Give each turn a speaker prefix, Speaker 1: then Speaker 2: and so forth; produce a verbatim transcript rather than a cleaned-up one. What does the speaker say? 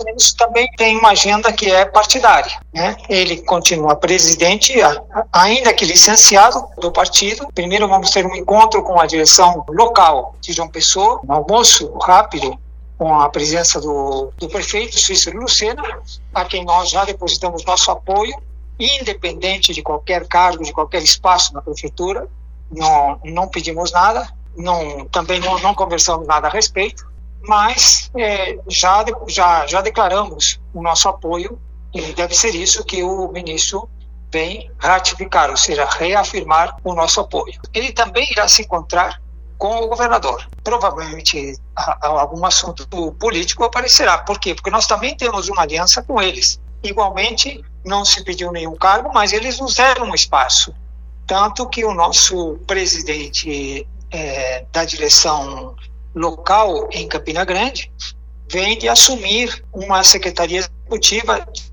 Speaker 1: ministro também tem uma agenda que é partidária, né? Ele continua presidente, ainda que licenciado do partido. Primeiro vamos ter um encontro com a direção local de João Pessoa, um almoço rápido com a presença do, do prefeito Cícero Lucena, a quem nós já depositamos nosso apoio, independente de qualquer cargo, de qualquer espaço na prefeitura. Não, não pedimos nada, não, também não, não conversamos nada a respeito, mas é, já, já, já declaramos o nosso apoio, e deve ser isso que o ministro vem ratificar, ou seja, reafirmar o nosso apoio. Ele também irá se encontrar com o governador. Provavelmente a, a, algum assunto político aparecerá. Por quê? Porque nós também temos uma aliança com eles. Igualmente, não se pediu nenhum cargo, mas eles nos deram um espaço. Tanto que o nosso presidente é, da direção local em Campina Grande vem de assumir uma secretaria executiva